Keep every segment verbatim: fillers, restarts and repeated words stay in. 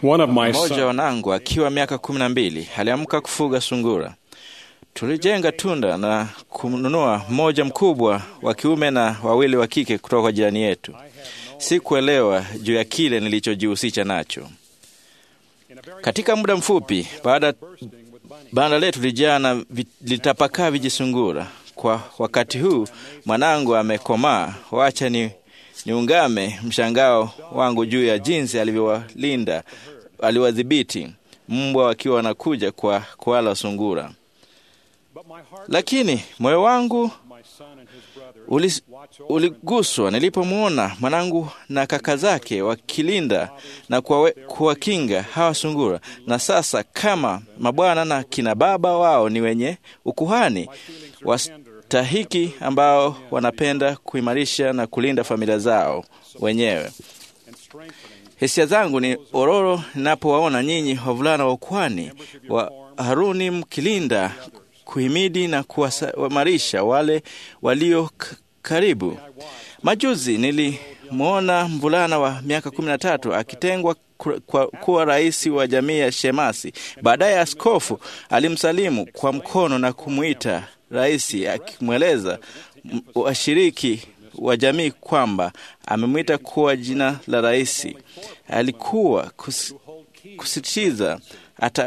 One of my Mmoja wa sons, wanangu akiwa miaka kumi na mbili aliamka kufuga sungura. Tulijenga tunda na kununua mmoja mkubwa wa kiume na wawili wa kike kutoka kwa jirani yetu. Sikuelewa juu ya kile nilichojihusisha nacho. Katika muda mfupi baada banda letu lijaa na litapakaa vijisungura. Kwa wakati huu mwanangu amekomaa. Wacha ni niungame mshangao wangu juu ya jinsi alivyowalinda, aliwadhibiti mbwa wakiwa wanakuja kwa kuala sungura. Lakini moyo wangu uliguswa nilipomwona mwanangu na kaka zake wakilinda na kuwakinga hawa sungura. Na sasa kama mabwana na kina baba wao ni wenye ukuhani wastahiki ambao wanapenda kuimarisha na kulinda familia zao wenyewe. Hisia zangu ni ororo ninapowaona nyinyi wavulana wa ukuhani wa Haruni mkilinda, kuhimidi na kuwaimarisha wale walio karibu. Majuzi nilimwona mvulana wa miaka kumi na tatu akitengwa kwa kuwa rais wa jamii ya Shemasi. Baadaye askofu alimsalimu kwa mkono na kumuita rais, akimweleza washiriki wa jamii kwamba amemwita kuwa jina la rais. Alikuwa kus, kusitiza ata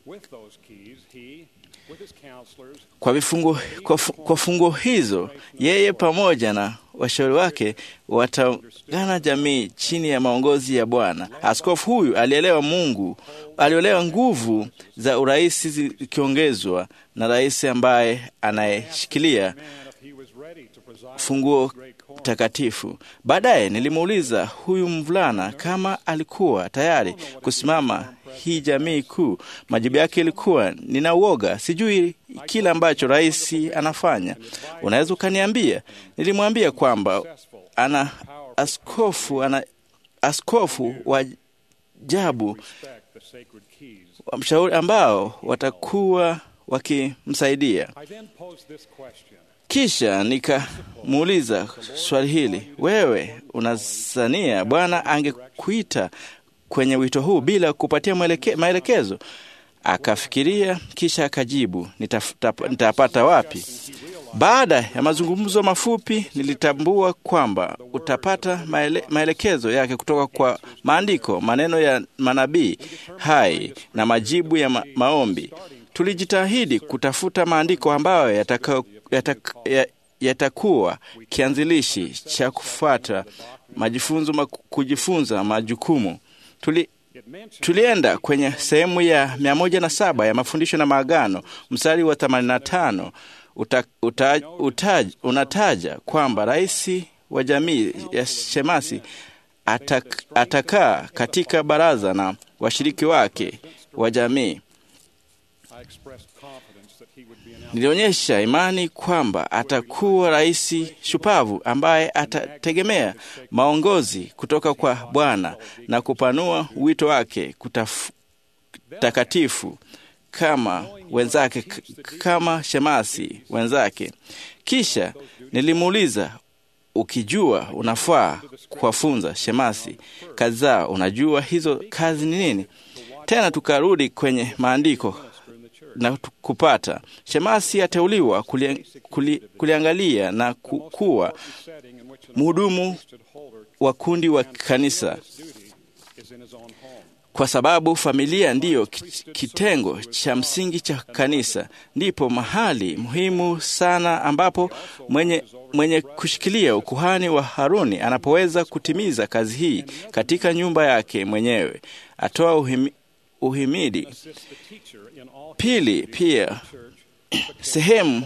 kwa vifungo kwa, kwa fungo hizo yeye pamoja na washauri wake wataungana jamii chini ya maongozi ya Bwana. Askofu huyu alielewa Mungu, alielewa nguvu za urais zikiongezwa na rais ambaye anayeshikilia funguo takatifu. Baadaye nilimuuliza huyu mvulana kama alikuwa tayari kusimama hii jamii kuu. Majibu yake ilikuwa, nina uoga, sijui kila ambacho rais anafanya. Unaweza ukaniambia? Nilimwambia kwamba ana askofu ana askofu wa ajabu wa mshauri ambao watakuwa wakimsaidia. Kisha nikamuuliza swali hili, wewe unazania Bwana angekuita kwenye wito huu bila kupatia maeleke, maelekezo? Akafikiria kisha akajibu, nitapata wapi? Baada ya mazungumzo mafupi nilitambua kwamba utapata maele, maelekezo yake kutoka kwa maandiko, maneno ya manabii hai na majibu ya ma, maombi. Tulijitahidi kutafuta maandiko ambayo yataka, yataka, yatakuwa kianzilishi cha kufuata majifunzo kujifunza majukumu. Tuli, tulienda kwenye sehemu ya mia moja na saba ya mafundisho na maagano, mstari wa themanini na tano uta, uta, uta, unataja kwamba rais wa jamii ya Shemasi atak, atakaa katika baraza na washiriki wake wa jamii. Nilionyesha imani kwamba atakuwa rais shupavu ambaye atategemea maongozi kutoka kwa Bwana na kupanua wito wake kutakatifu kama wenzake, kama Shemasi wenzake. Kisha nilimuuliza, ukijua unafaa kuwafunza Shemasi kazi zao, unajua hizo kazi ni nini? Tena tukarudi kwenye maandiko na kupata Shemasi ateuliwa kuli, kuli, kuliangalia na kuwa mhudumu wa kundi wa kanisa, kwa sababu familia ndiyo kitengo cha msingi cha kanisa. Ndipo mahali muhimu sana ambapo mwenye, mwenye kushikilia ukuhani wa Haruni anapoweza kutimiza kazi hii katika nyumba yake mwenyewe. Atoa uhimi, uhimidi. Pili, pia sehemu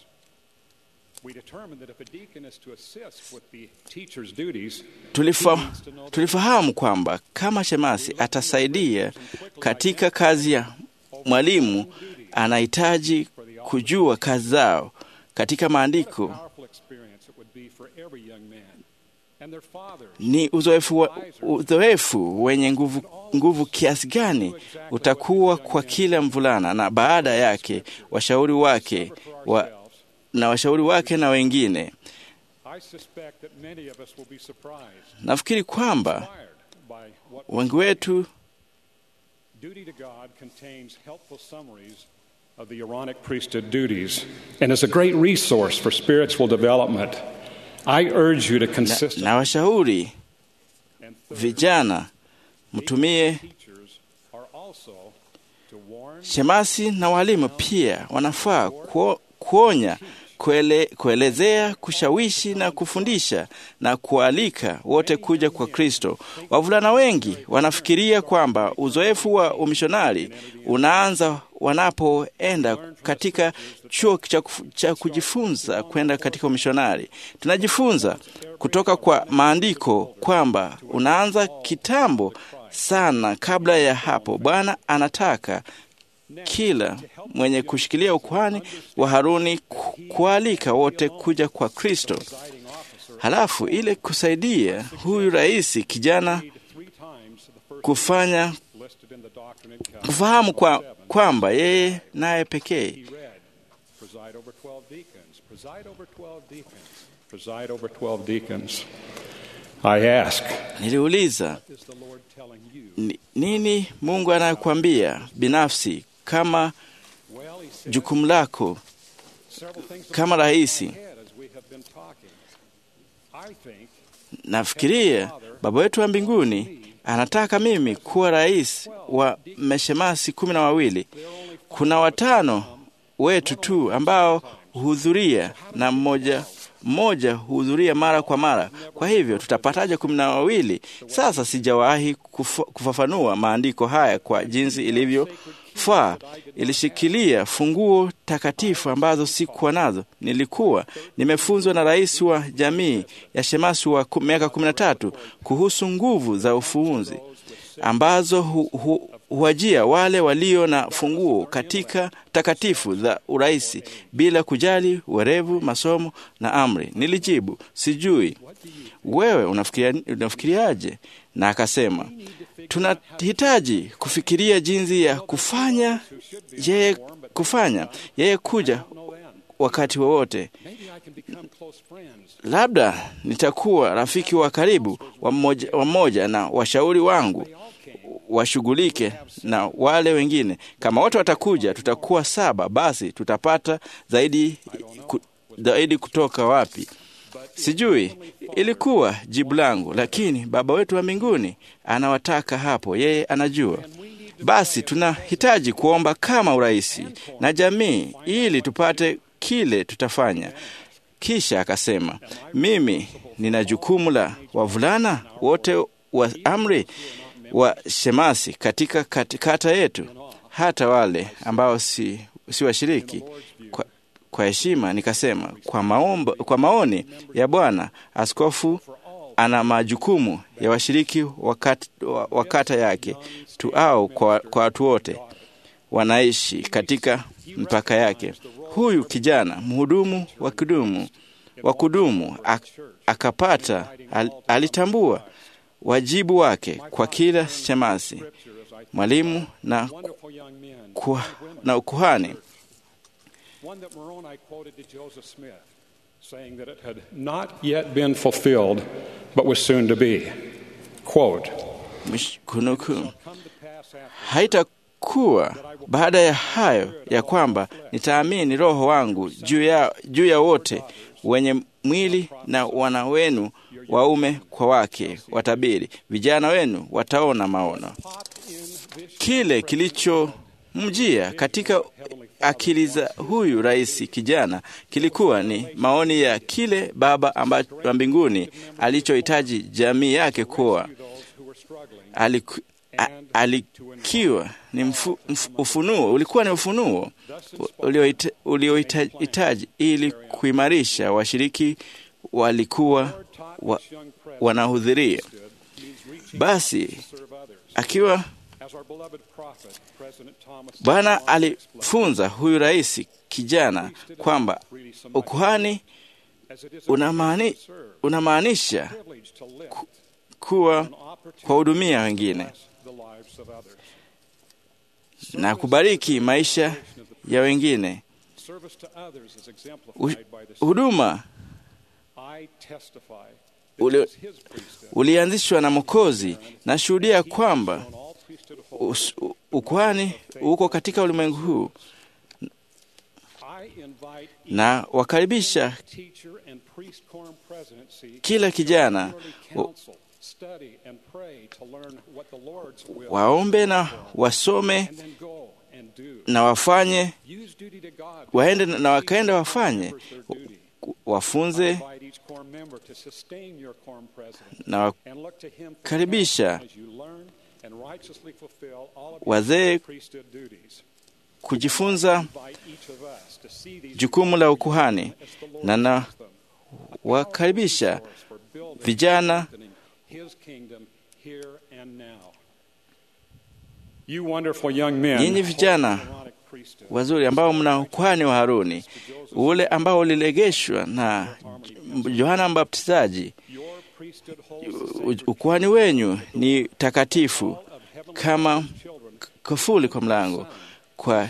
tulifa, tulifahamu kwamba kama Shemasi atasaidia katika kazi ya mwalimu, anahitaji kujua kazi zao katika maandiko. Ni uzoefu, wa, uzoefu wenye nguvu, nguvu kiasi gani utakuwa kwa kila mvulana na baada yake washauri wake wa, na washauri wake na wengine. Nafikiri kwamba wengi wetu Duty to God contains helpful summaries of the Aaronic priesthood duties and is a great resource for spiritual development. I urge you to Na, consistently na washauri and third, vijana mtumie teachers are also to warn, shemasi na walimu pia wanafaa kuo, kuonya, kuele, kuelezea, kushawishi na kufundisha na kualika wote kuja kwa Kristo. Wavulana wengi wanafikiria kwamba uzoefu wa umishonari unaanza wanapoenda katika chuo cha, cha kujifunza kwenda katika umishonari. Tunajifunza kutoka kwa maandiko kwamba unaanza kitambo sana kabla ya hapo. Bwana anataka kila mwenye kushikilia ukuhani wa Haruni ku, kualika wote kuja kwa Kristo. Halafu ile kusaidia huyu rais kijana kufanya kufahamu kwa, kwamba yeye naye pekee I ask, niliuliza ni, nini Mungu anakuambia binafsi kama jukumu lako kama rais? Nafikiria Baba wetu wa mbinguni anataka mimi kuwa rais wa mashemasi kumi na wawili. Kuna watano wetu tu ambao huhudhuria na mmoja mmoja huhudhuria mara kwa mara. Kwa hivyo tutapataje kumi na wawili? Sasa sijawahi kufa, kufafanua maandiko haya kwa jinsi ilivyofaa. Ilishikilia funguo takatifu ambazo sikuwa nazo. Nilikuwa nimefunzwa na rais wa jamii ya shemasi wa miaka kumi na tatu kuhusu nguvu za ufuunzi ambazo hu, hu, huajia wale walio na funguo katika takatifu za uraisi bila kujali werevu, masomo na amri. Nilijibu, sijui. Wewe unafikiria, unafikiriaje? Na akasema, tunahitaji kufikiria jinsi ya kufanya yeye kufanya yeye kuja wakati wowote. Labda nitakuwa rafiki wa karibu wa mmoja, wa mmoja na washauri wangu washughulike na wale wengine. Kama wote watakuja, tutakuwa saba. Basi tutapata zaidi, ku, zaidi kutoka wapi? Sijui. Ilikuwa jibu langu, lakini Baba wetu wa mbinguni anawataka hapo. Yeye anajua. Basi tunahitaji kuomba kama uraisi na jamii ili tupate kile tutafanya. Kisha akasema, mimi nina jukumu la wavulana wote wa amri wa shemasi katika kata yetu, hata wale ambao si, si washiriki. Kwa, kwa heshima nikasema, kwa, maomba, kwa maoni ya Bwana, askofu ana majukumu ya washiriki wa kata yake tu au kwa, kwa watu wote wanaishi katika mpaka yake. Huyu kijana mhudumu wa kudumu wa kudumu akapata al, alitambua wajibu wake kwa kila shemasi, mwalimu na, ku, na ukuhani. Saying that it had not yet been fulfilled, but was soon to be. Quote, kunuku, haitakuwa baada ya hayo ya kwamba nitaamini Roho wangu juu ya, juu ya wote wenye mwili, na wana wenu waume kwa wake watabiri, vijana wenu wataona maono. Kile kilichomjia katika akili za huyu rais kijana kilikuwa ni maoni ya kile Baba wa mbinguni alichohitaji jamii yake kuwa. Aliku, a, alikiwa ni mfu, mfu, ufunuo ulikuwa ni ufunuo uliohitaji ili kuimarisha washiriki walikuwa wa, wanahudhuria. Basi akiwa Bwana alifunza huyu rais kijana kwamba ukuhani unamaani, unamaanisha ku, kuwa kwa hudumia wengine na kubariki maisha ya wengine. Huduma uli, ulianzishwa na Mwokozi, na shuhudia kwamba us, ukuhani uko katika ulimwengu huu, na wakaribisha kila kijana waombe na wasome na wafanye, waende na wakaenda wafanye, wafunze na wakaribisha wazee kujifunza jukumu la ukuhani, na na wakaribisha vijana nyinyi vijana wazuri ambao mna ukuhani wa Haruni, ule ambao ulilegeshwa na Yohana Mbatizaji. Ukuhani wenyu ni takatifu kama kufuli kwa mlango kwa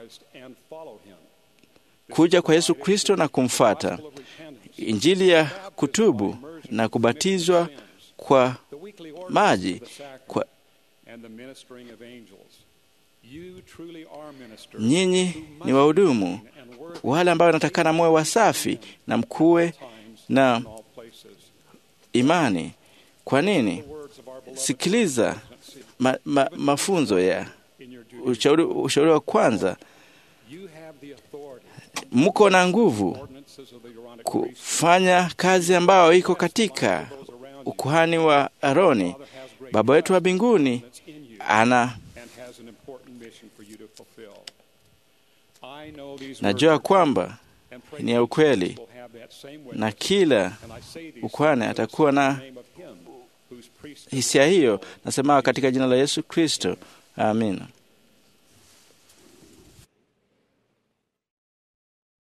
kuja kwa Yesu Kristo na kumfuata, Injili ya kutubu na kubatizwa kwa maji kwa nyinyi ni wahudumu wale ambao wanatakana moyo wasafi na mkuwe na imani. Kwa nini? Sikiliza ma, ma, mafunzo ya ushauri, ushauri wa kwanza. Mko na nguvu kufanya kazi ambayo iko katika ukuhani wa Aroni. Baba wetu wa mbinguni ana najua kwamba ni ya ukweli, na kila ukuhani atakuwa na hisia hiyo. Nasema katika jina la Yesu Kristo, amina.